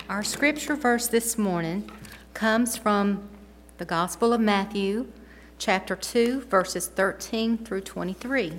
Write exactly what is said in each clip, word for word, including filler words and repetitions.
Our scripture verse this morning comes from the Gospel of Matthew, chapter two, verses thirteen through twenty-three.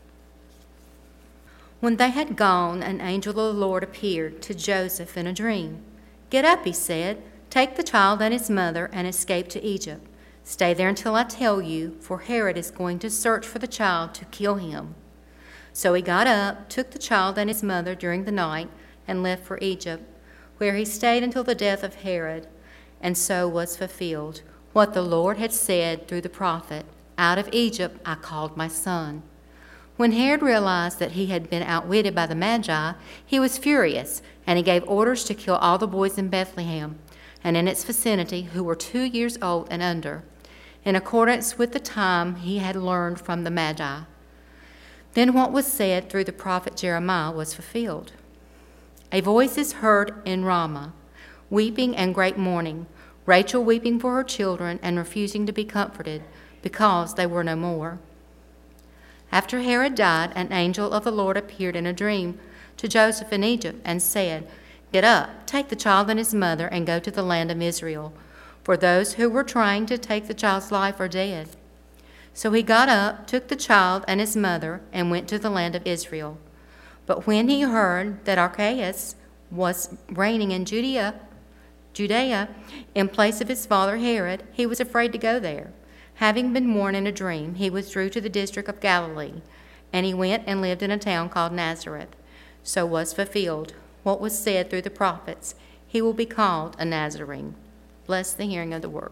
When they had gone, an angel of the Lord appeared to Joseph in a dream. "Get up," he said, "take the child and his mother and escape to Egypt. Stay there until I tell you, for Herod is going to search for the child to kill him." So he got up, took the child and his mother during the night, and left for Egypt, where he stayed until the death of Herod. And so was fulfilled what the Lord had said through the prophet, "Out of Egypt I called my son." When Herod realized that he had been outwitted by the Magi, he was furious, and he gave orders to kill all the boys in Bethlehem and in its vicinity who were two years old and under, in accordance with the time he had learned from the Magi. Then what was said through the prophet Jeremiah was fulfilled. "A voice is heard in Ramah, weeping and great mourning, Rachel weeping for her children and refusing to be comforted, because they were no more." After Herod died, an angel of the Lord appeared in a dream to Joseph in Egypt and said, "Get up, take the child and his mother, and go to the land of Israel, for those who were trying to take the child's life are dead." So he got up, took the child and his mother, and went to the land of Israel. But when he heard that Archelaus was reigning in Judea, Judea in place of his father Herod, he was afraid to go there. Having been warned in a dream, he withdrew to the district of Galilee, and he went and lived in a town called Nazareth. So was fulfilled what was said through the prophets, "He will be called a Nazarene." Bless the hearing of the word.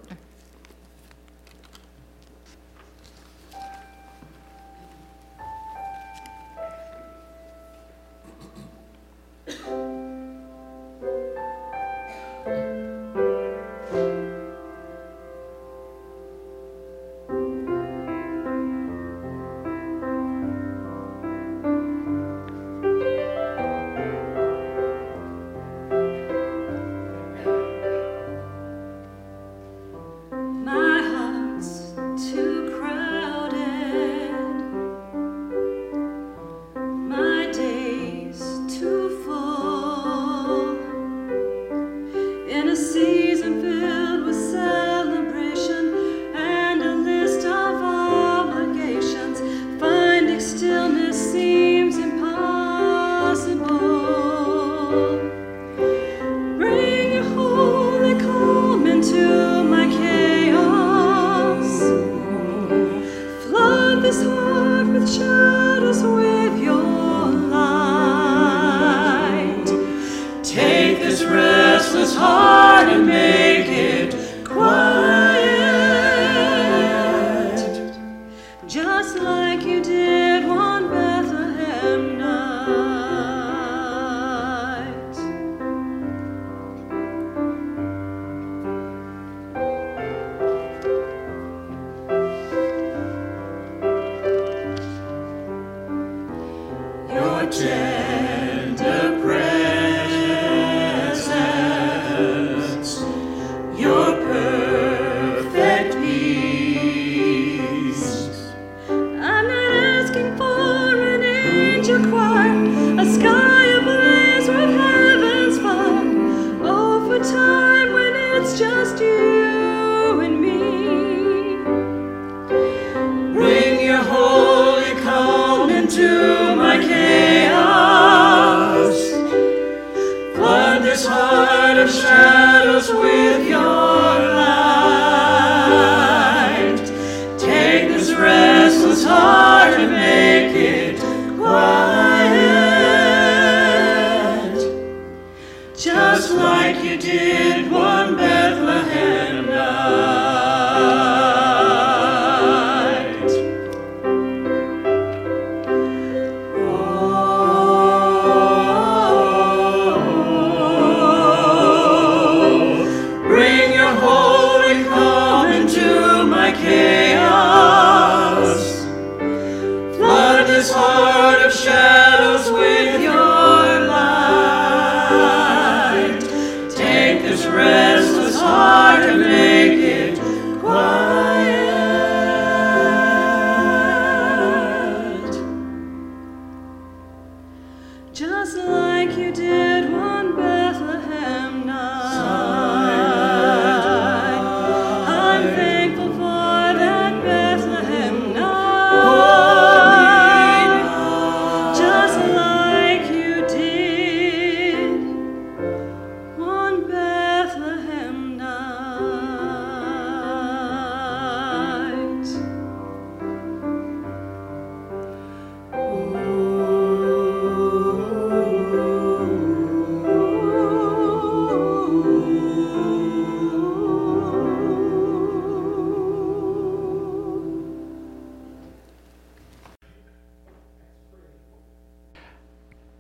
This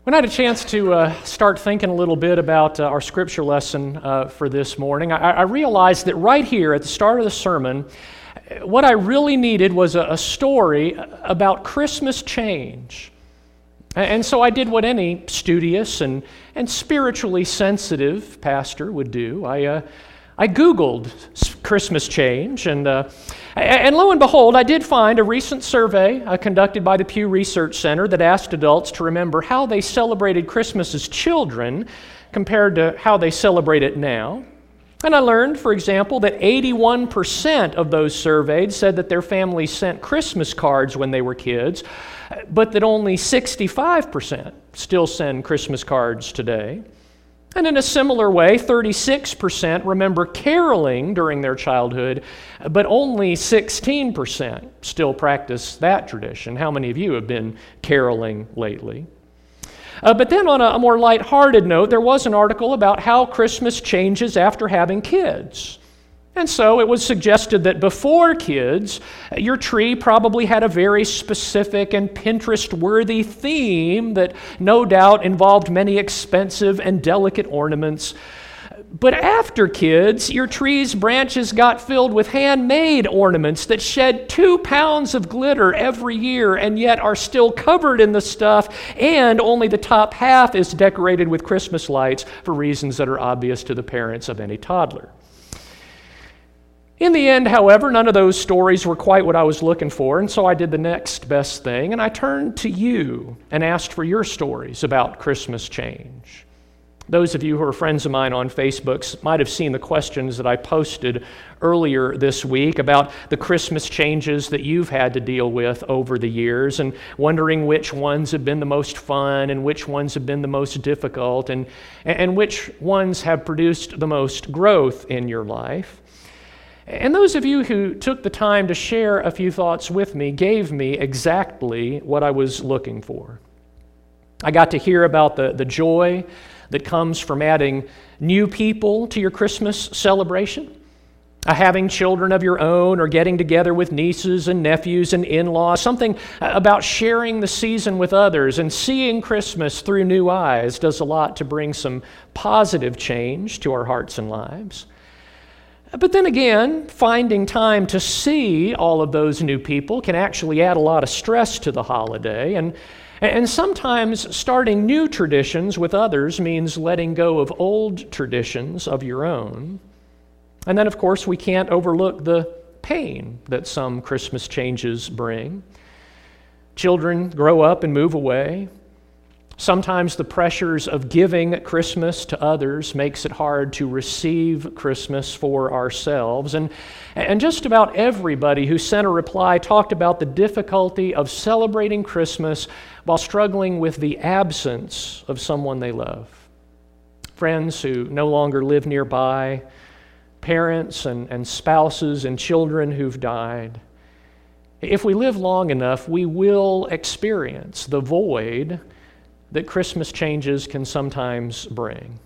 When I had a chance to uh, start thinking a little bit about uh, our scripture lesson uh, for this morning, I, I realized that right here at the start of the sermon, what I really needed was a, a story about Christmas change. And so I did what any studious and, and spiritually sensitive pastor would do. I uh, I Googled Christmas change, and uh, and lo and behold, I did find a recent survey uh, conducted by the Pew Research Center that asked adults to remember how they celebrated Christmas as children compared to how they celebrate it now. And I learned, for example, that eighty-one percent of those surveyed said that their families sent Christmas cards when they were kids, but that only sixty-five percent still send Christmas cards today. And in a similar way, thirty-six percent remember caroling during their childhood, but only sixteen percent still practice that tradition. How many of you have been caroling lately? Uh, but then on a, a more lighthearted note, there was an article about how Christmas changes after having kids. And so it was suggested that before kids, your tree probably had a very specific and Pinterest-worthy theme that no doubt involved many expensive and delicate ornaments. But after kids, your tree's branches got filled with handmade ornaments that shed two pounds of glitter every year and yet are still covered in the stuff, and only the top half is decorated with Christmas lights for reasons that are obvious to the parents of any toddler. In the end, however, none of those stories were quite what I was looking for, and so I did the next best thing, and I turned to you and asked for your stories about Christmas change. Those of you who are friends of mine on Facebook might have seen the questions that I posted earlier this week about the Christmas changes that you've had to deal with over the years, and wondering which ones have been the most fun and which ones have been the most difficult, and, and which ones have produced the most growth in your life. And those of you who took the time to share a few thoughts with me gave me exactly what I was looking for. I got to hear about the, the joy that comes from adding new people to your Christmas celebration, uh, having children of your own, or getting together with nieces and nephews and in-laws, something about sharing the season with others and seeing Christmas through new eyes does a lot to bring some positive change to our hearts and lives. But then again, finding time to see all of those new people can actually add a lot of stress to the holiday, and, and sometimes starting new traditions with others means letting go of old traditions of your own. And then, of course, we can't overlook the pain that some Christmas changes bring. Children grow up and move away. Sometimes the pressures of giving Christmas to others makes it hard to receive Christmas for ourselves. And, and just about everybody who sent a reply talked about the difficulty of celebrating Christmas while struggling with the absence of someone they love. Friends who no longer live nearby, parents and, and spouses and children who've died. If we live long enough, we will experience the void that Christmas changes can sometimes bring.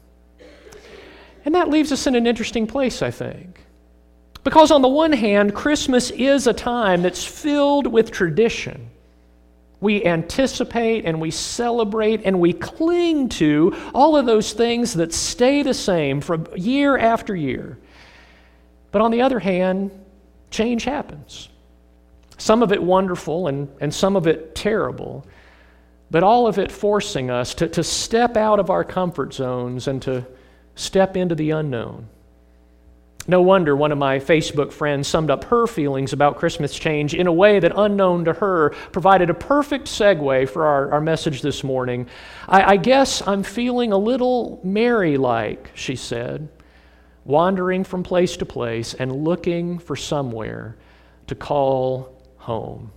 And that leaves us in an interesting place, I think. Because on the one hand, Christmas is a time that's filled with tradition. We anticipate and we celebrate and we cling to all of those things that stay the same from year after year. But on the other hand, change happens. Some of it wonderful and, and some of it terrible. But all of it forcing us to, to step out of our comfort zones and to step into the unknown. No wonder one of my Facebook friends summed up her feelings about Christmas change in a way that, unknown to her, provided a perfect segue for our, our message this morning. I, I guess I'm feeling a little Mary-like, she said, wandering from place to place and looking for somewhere to call home.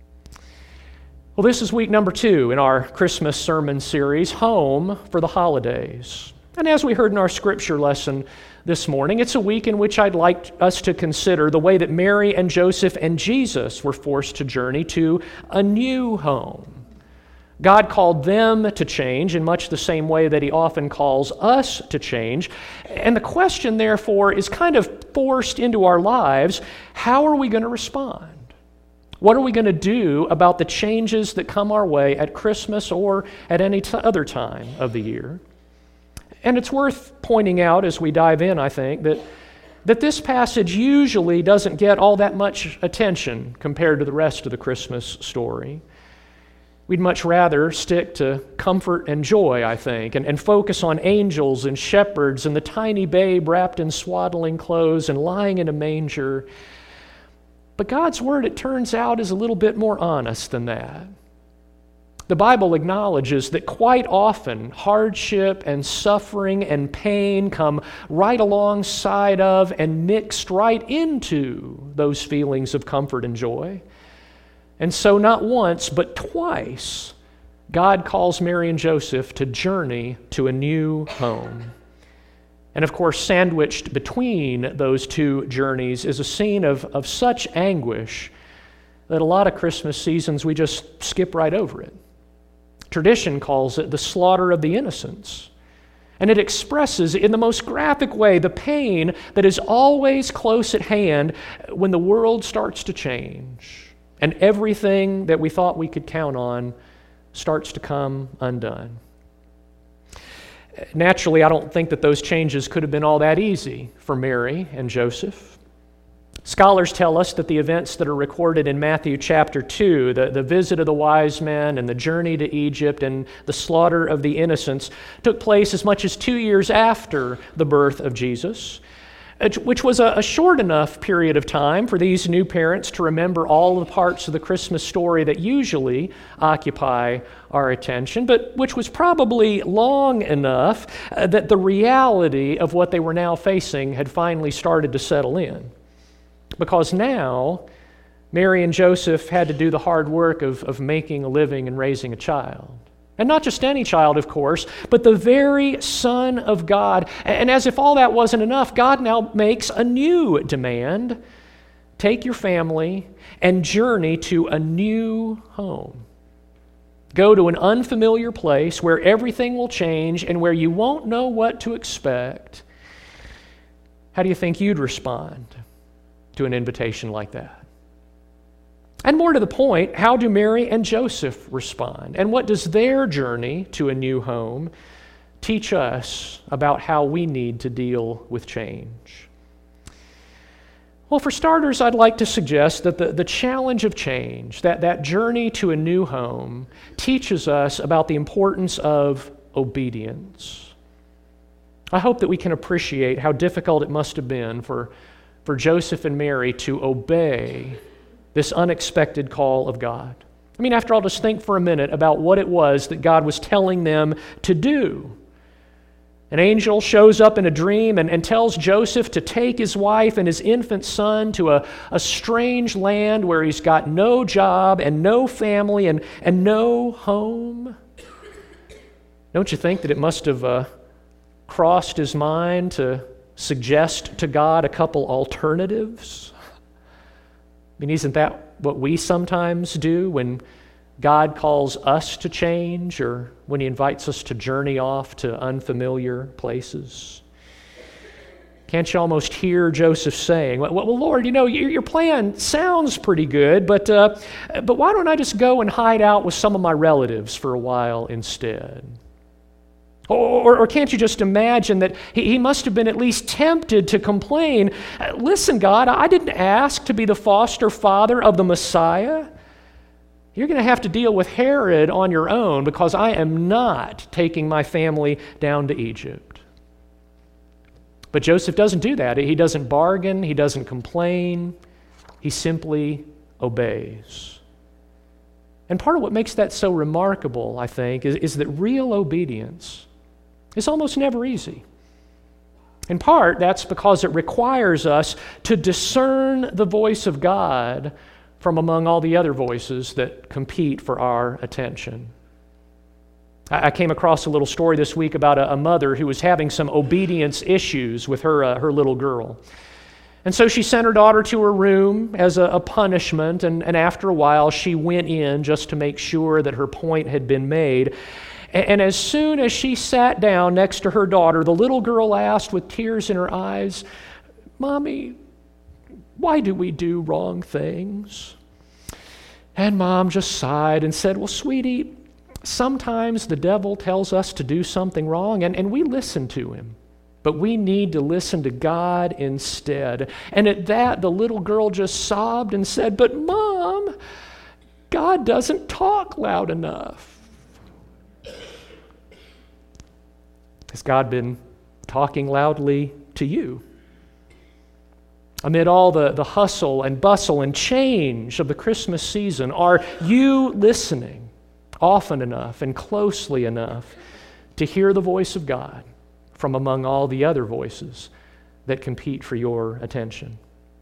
Well, this is week number two in our Christmas sermon series, Home for the Holidays. And as we heard in our scripture lesson this morning, it's a week in which I'd like us to consider the way that Mary and Joseph and Jesus were forced to journey to a new home. God called them to change in much the same way that He often calls us to change. And the question, therefore, is kind of forced into our lives: how are we going to respond? What are we going to do about the changes that come our way at Christmas or at any t- other time of the year? And it's worth pointing out as we dive in, I think, that, that this passage usually doesn't get all that much attention compared to the rest of the Christmas story. We'd much rather stick to comfort and joy, I think, and, and focus on angels and shepherds and the tiny babe wrapped in swaddling clothes and lying in a manger. But God's Word, it turns out, is a little bit more honest than that. The Bible acknowledges that quite often hardship and suffering and pain come right alongside of and mixed right into those feelings of comfort and joy. And so not once, but twice, God calls Mary and Joseph to journey to a new home. And of course, sandwiched between those two journeys is a scene of, of such anguish that a lot of Christmas seasons we just skip right over it. Tradition calls it the slaughter of the innocents. And it expresses in the most graphic way the pain that is always close at hand when the world starts to change and everything that we thought we could count on starts to come undone. Naturally, I don't think that those changes could have been all that easy for Mary and Joseph. Scholars tell us that the events that are recorded in Matthew chapter two, the, the visit of the wise men and the journey to Egypt and the slaughter of the innocents, took place as much as two years after the birth of Jesus, which was a, a short enough period of time for these new parents to remember all the parts of the Christmas story that usually occupy our attention, but which was probably long enough uh, that the reality of what they were now facing had finally started to settle in. Because now, Mary and Joseph had to do the hard work of, of making a living and raising a child. And not just any child, of course, but the very Son of God. And as if all that wasn't enough, God now makes a new demand. Take your family and journey to a new home. Go to an unfamiliar place where everything will change and where you won't know what to expect. How do you think you'd respond to an invitation like that? And more to the point, how do Mary and Joseph respond? And what does their journey to a new home teach us about how we need to deal with change? Well, for starters, I'd like to suggest that the, the challenge of change, that, that journey to a new home, teaches us about the importance of obedience. I hope that we can appreciate how difficult it must have been for, for Joseph and Mary to obey this unexpected call of God. I mean, after all, just think for a minute about what it was that God was telling them to do. An angel shows up in a dream and, and tells Joseph to take his wife and his infant son to a, a strange land where he's got no job and no family and, and no home. Don't you think that it must have uh, crossed his mind to suggest to God a couple alternatives? I mean, isn't that what we sometimes do when God calls us to change or when He invites us to journey off to unfamiliar places? Can't you almost hear Joseph saying, well, well Lord, you know, your, your plan sounds pretty good, but, uh, but why don't I just go and hide out with some of my relatives for a while instead? Or, or can't you just imagine that he, he must have been at least tempted to complain, listen, God, I didn't ask to be the foster father of the Messiah. You're going to have to deal with Herod on your own because I am not taking my family down to Egypt. But Joseph doesn't do that. He doesn't bargain. He doesn't complain. He simply obeys. And part of what makes that so remarkable, I think, is, is that real obedience is almost never easy. In part, that's because it requires us to discern the voice of God from among all the other voices that compete for our attention. I came across a little story this week about a, a mother who was having some obedience issues with her, uh, her little girl. And so she sent her daughter to her room as a, a punishment, and, and after a while she went in just to make sure that her point had been made. And, and as soon as she sat down next to her daughter, the little girl asked with tears in her eyes, "Mommy, why do we do wrong things?" And Mom just sighed and said, well, sweetie, sometimes the devil tells us to do something wrong, and, and we listen to him. But we need to listen to God instead. And at that, the little girl just sobbed and said, but Mom, God doesn't talk loud enough. Has God been talking loudly to you? Amid all the, the hustle and bustle and change of the Christmas season, are you listening often enough and closely enough to hear the voice of God from among all the other voices that compete for your attention?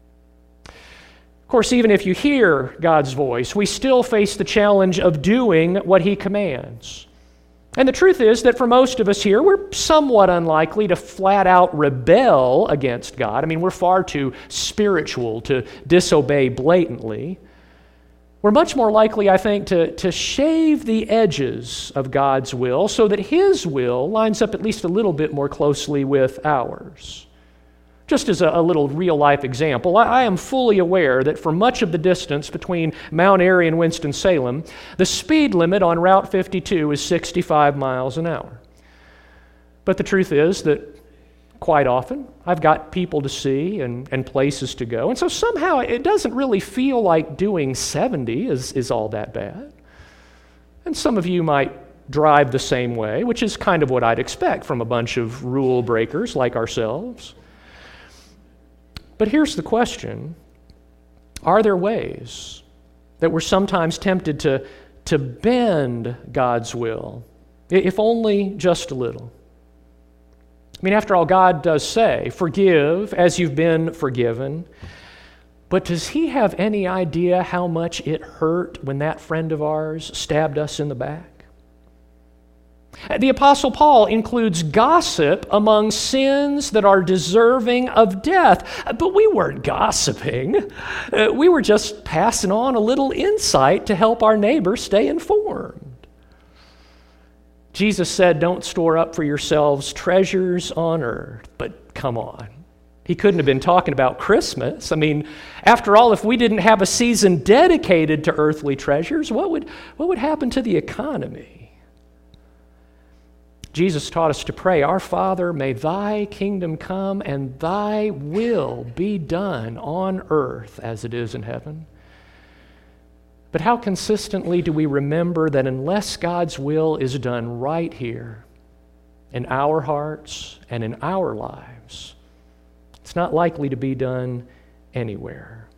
Of course, even if you hear God's voice, we still face the challenge of doing what He commands. And the truth is that for most of us here, we're somewhat unlikely to flat out rebel against God. I mean, we're far too spiritual to disobey blatantly. We're much more likely, I think, to, to shave the edges of God's will so that His will lines up at least a little bit more closely with ours. Just as a, a little real-life example, I, I am fully aware that for much of the distance between Mount Airy and Winston-Salem, the speed limit on Route fifty-two is sixty-five miles an hour. But the truth is that quite often I've got people to see and, and places to go, and so somehow it doesn't really feel like doing seventy is, is all that bad. And some of you might drive the same way, which is kind of what I'd expect from a bunch of rule breakers like ourselves. But here's the question. Are there ways that we're sometimes tempted to, to bend God's will, if only just a little? I mean, after all, God does say, forgive as you've been forgiven. But does He have any idea how much it hurt when that friend of ours stabbed us in the back? The Apostle Paul includes gossip among sins that are deserving of death. But we weren't gossiping. Uh, we were just passing on a little insight to help our neighbor stay informed. Jesus said, don't store up for yourselves treasures on earth. But come on. He couldn't have been talking about Christmas. I mean, after all, if we didn't have a season dedicated to earthly treasures, what would, what would happen to the economy? Jesus taught us to pray, our Father, may thy kingdom come and thy will be done on earth as it is in heaven. But how consistently do we remember that unless God's will is done right here, in our hearts and in our lives, it's not likely to be done anywhere.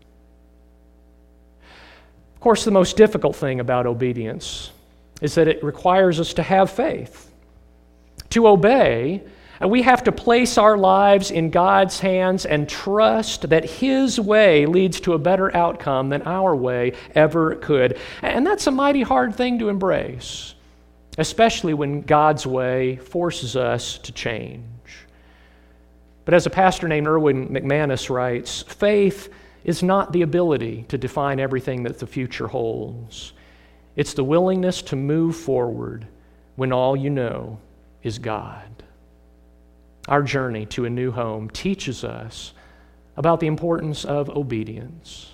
Of course, the most difficult thing about obedience is that it requires us to have faith. To obey, we have to place our lives in God's hands and trust that His way leads to a better outcome than our way ever could. And that's a mighty hard thing to embrace, especially when God's way forces us to change. But as a pastor named Erwin McManus writes, faith is not the ability to define everything that the future holds. It's the willingness to move forward when all you know is God. Our journey to a new home teaches us about the importance of obedience.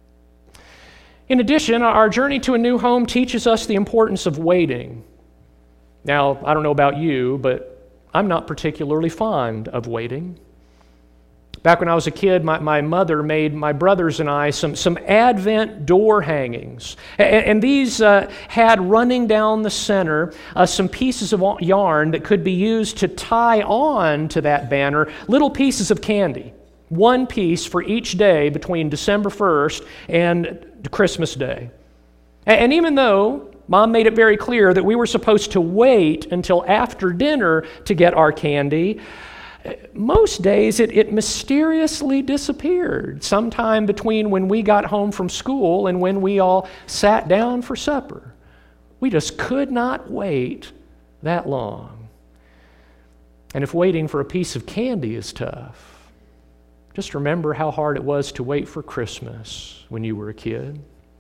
In addition, our journey to a new home teaches us the importance of waiting. Now, I don't know about you, but I'm not particularly fond of waiting. Back when I was a kid, my, my mother made my brothers and I some, some Advent door hangings. And, and these uh, had running down the center uh, some pieces of yarn that could be used to tie on to that banner little pieces of candy. One piece for each day between December first and Christmas Day. And, and even though Mom made it very clear that we were supposed to wait until after dinner to get our candy, most days it, it mysteriously disappeared sometime between when we got home from school and when we all sat down for supper. We just could not wait that long. And if waiting for a piece of candy is tough, just remember how hard it was to wait for Christmas when you were a kid.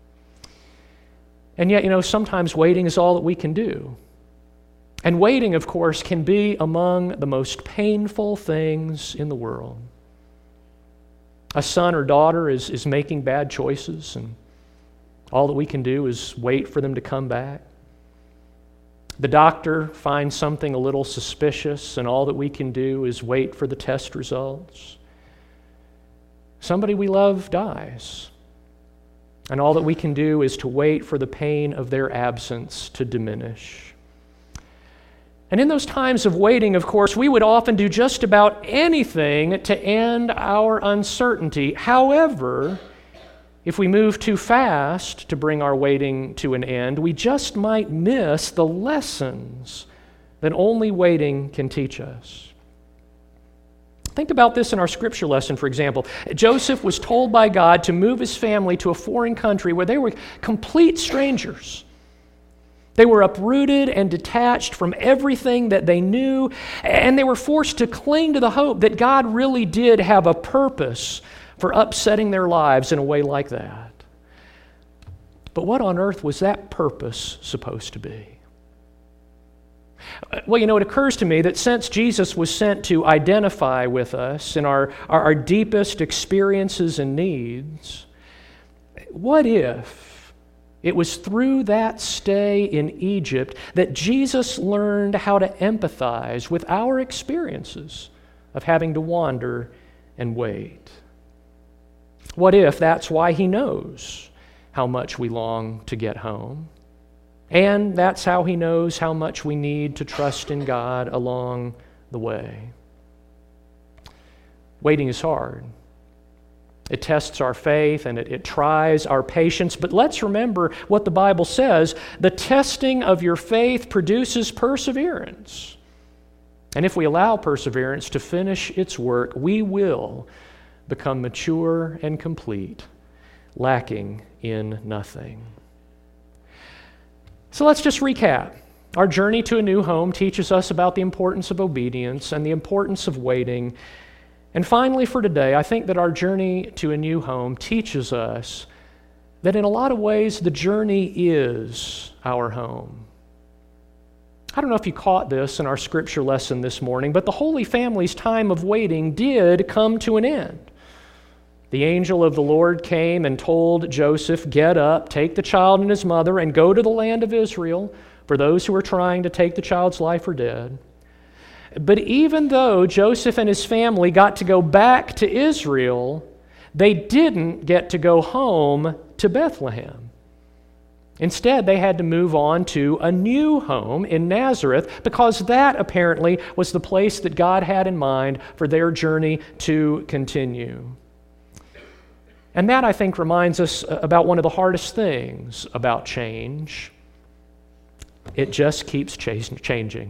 And yet, you know, sometimes waiting is all that we can do. And waiting, of course, can be among the most painful things in the world. A son or daughter is, is making bad choices, and All that we can do is wait for them to come back. The doctor finds something a little suspicious, and all that we can do is wait for the test results. Somebody we love dies, and all that we can do is to wait for the pain of their absence to diminish. And in those times of waiting, of course, we would often do just about anything to end our uncertainty. However, if we move too fast to bring our waiting to an end, we just might miss the lessons that only waiting can teach us. Think about this in our scripture lesson, for example. Joseph was told by God to move his family to a foreign country where they were complete strangers. They were uprooted and detached from everything that they knew, and they were forced to cling to the hope that God really did have a purpose for upsetting their lives in a way like that. But what on earth was that purpose supposed to be? Well, you know, it occurs to me that since Jesus was sent to identify with us in our, our, our deepest experiences and needs, what if it was through that stay in Egypt that Jesus learned how to empathize with our experiences of having to wander and wait? What if that's why he knows how much we long to get home? And that's how he knows how much we need to trust in God along the way. Waiting is hard. It tests our faith and it, it tries our patience. But let's remember what the Bible says. The testing of your faith produces perseverance. And if we allow perseverance to finish its work, we will become mature and complete, lacking in nothing. So let's just recap. Our journey to a new home teaches us about the importance of obedience and the importance of waiting. And finally, for today, I think that our journey to a new home teaches us that in a lot of ways, the journey is our home. I don't know if you caught this in our scripture lesson this morning, but the Holy Family's time of waiting did come to an end. The angel of the Lord came and told Joseph, "Get up, take the child and his mother, and go to the land of Israel, for those who are trying to take the child's life are dead." But even though Joseph and his family got to go back to Israel, they didn't get to go home to Bethlehem. Instead, they had to move on to a new home in Nazareth, because that apparently was the place that God had in mind for their journey to continue. And that, I think, reminds us about one of the hardest things about change. It just keeps changing.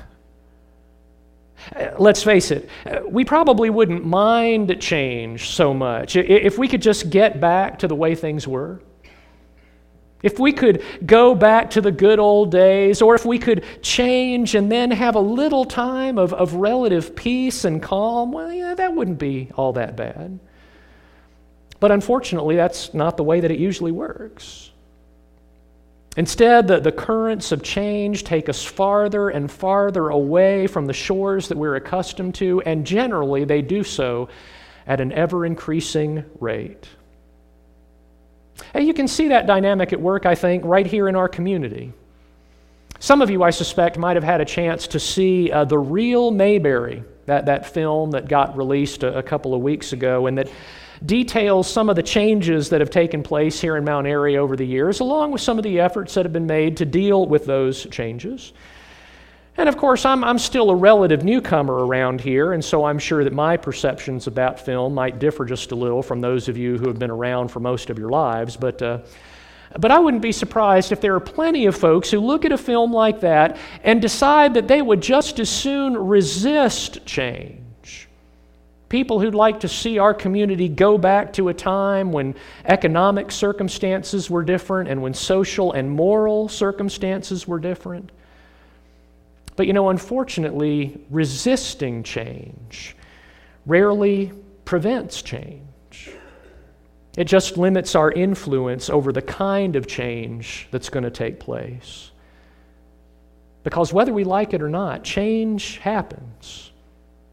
Let's face it, we probably wouldn't mind change so much if we could just get back to the way things were. If we could go back to the good old days, or if we could change and then have a little time of, of relative peace and calm, well, yeah, that wouldn't be all that bad. But unfortunately, that's not the way that it usually works. Instead, the, the currents of change take us farther and farther away from the shores that we're accustomed to, and generally they do so at an ever-increasing rate. And you can see that dynamic at work, I think, right here in our community. Some of you, I suspect, might have had a chance to see uh, The Real Mayberry, that, that film that got released a, a couple of weeks ago, and that details some of the changes that have taken place here in Mount Airy over the years, along with some of the efforts that have been made to deal with those changes. And of course, I'm, I'm still a relative newcomer around here, and so I'm sure that my perceptions about film might differ just a little from those of you who have been around for most of your lives. But, uh, but I wouldn't be surprised if there are plenty of folks who look at a film like that and decide that they would just as soon resist change. People who'd like to see our community go back to a time when economic circumstances were different and when social and moral circumstances were different. But you know, unfortunately, resisting change rarely prevents change. It just limits our influence over the kind of change that's going to take place. Because whether we like it or not, change happens.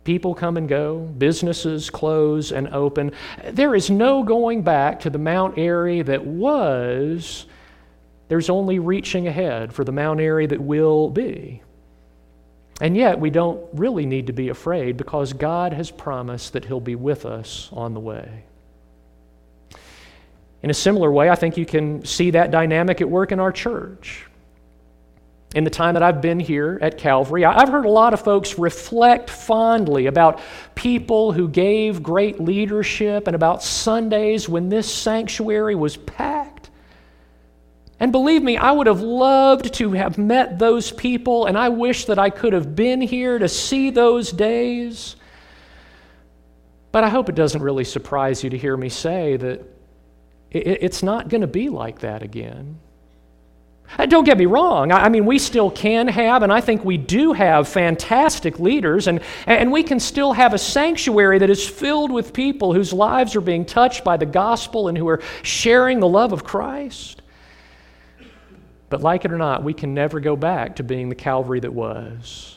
People come and go, businesses close and open. There is no going back to the Mount Airy that was. There's only reaching ahead for the Mount Airy that will be. And yet we don't really need to be afraid because God has promised that He'll be with us on the way. In a similar way, I think you can see that dynamic at work in our church. In the time that I've been here at Calvary, I've heard a lot of folks reflect fondly about people who gave great leadership and about Sundays when this sanctuary was packed. And believe me, I would have loved to have met those people, and I wish that I could have been here to see those days. But I hope it doesn't really surprise you to hear me say that it's not going to be like that again. Don't get me wrong. I mean, we still can have, and I think we do have, fantastic leaders, and, and we can still have a sanctuary that is filled with people whose lives are being touched by the gospel and who are sharing the love of Christ. But like it or not, we can never go back to being the Calvary that was.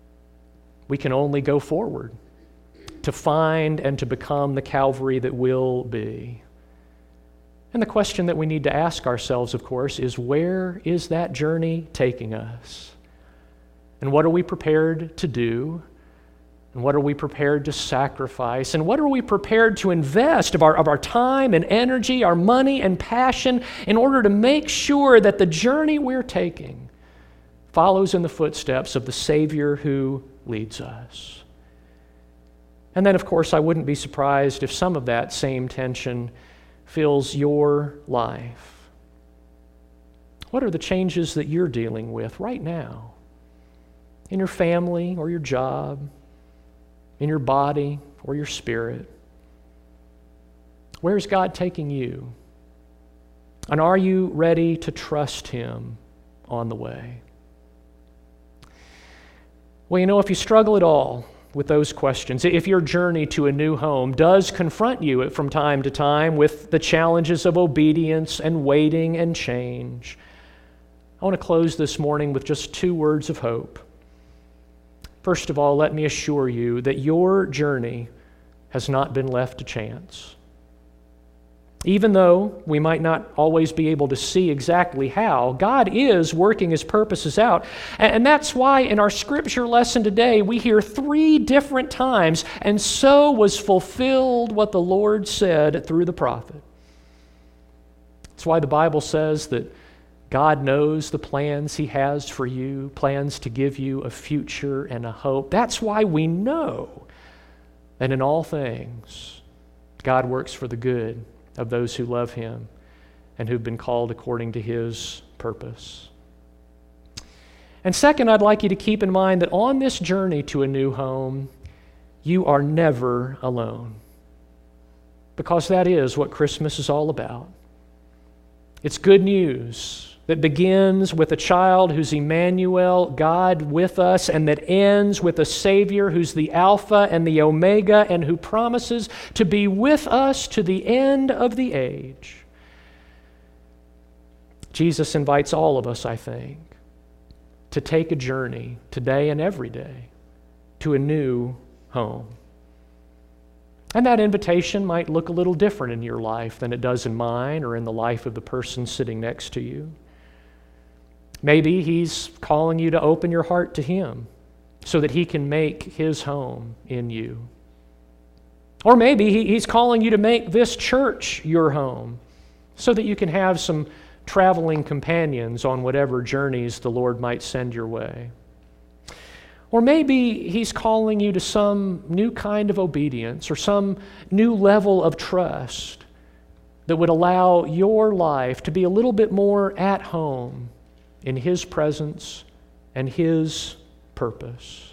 We can only go forward to find and to become the Calvary that will be. And the question that we need to ask ourselves, of course, is where is that journey taking us? And what are we prepared to do? And what are we prepared to sacrifice? And what are we prepared to invest of our, of our time and energy, our money and passion in order to make sure that the journey we're taking follows in the footsteps of the Savior who leads us? And then, of course, I wouldn't be surprised if some of that same tension fills your life. What are the changes that you're dealing with right now? In your family or your job, in your body or your spirit? Where's God taking you? And are you ready to trust Him on the way? Well, you know, if you struggle at all with those questions, if your journey to a new home does confront you from time to time with the challenges of obedience and waiting and change, I want to close this morning with just two words of hope. First of all, let me assure you that your journey has not been left to chance. Even though we might not always be able to see exactly how, God is working His purposes out. And that's why in our scripture lesson today, we hear three different times, and so was fulfilled what the Lord said through the prophet. That's why the Bible says that God knows the plans He has for you, plans to give you a future and a hope. That's why we know that in all things, God works for the good of those who love Him and who've been called according to His purpose. And second, I'd like you to keep in mind that on this journey to a new home, you are never alone. Because that is what Christmas is all about. It's good news that begins with a child who's Emmanuel, God with us, and that ends with a Savior who's the Alpha and the Omega and who promises to be with us to the end of the age. Jesus invites all of us, I think, to take a journey today and every day to a new home. And that invitation might look a little different in your life than it does in mine or in the life of the person sitting next to you. Maybe He's calling you to open your heart to Him so that He can make His home in you. Or maybe He's calling you to make this church your home so that you can have some traveling companions on whatever journeys the Lord might send your way. Or maybe He's calling you to some new kind of obedience or some new level of trust that would allow your life to be a little bit more at home in His presence and His purpose.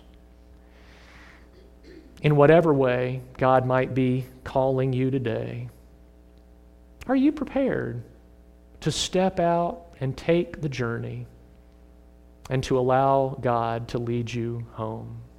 In whatever way God might be calling you today, are you prepared to step out and take the journey and to allow God to lead you home?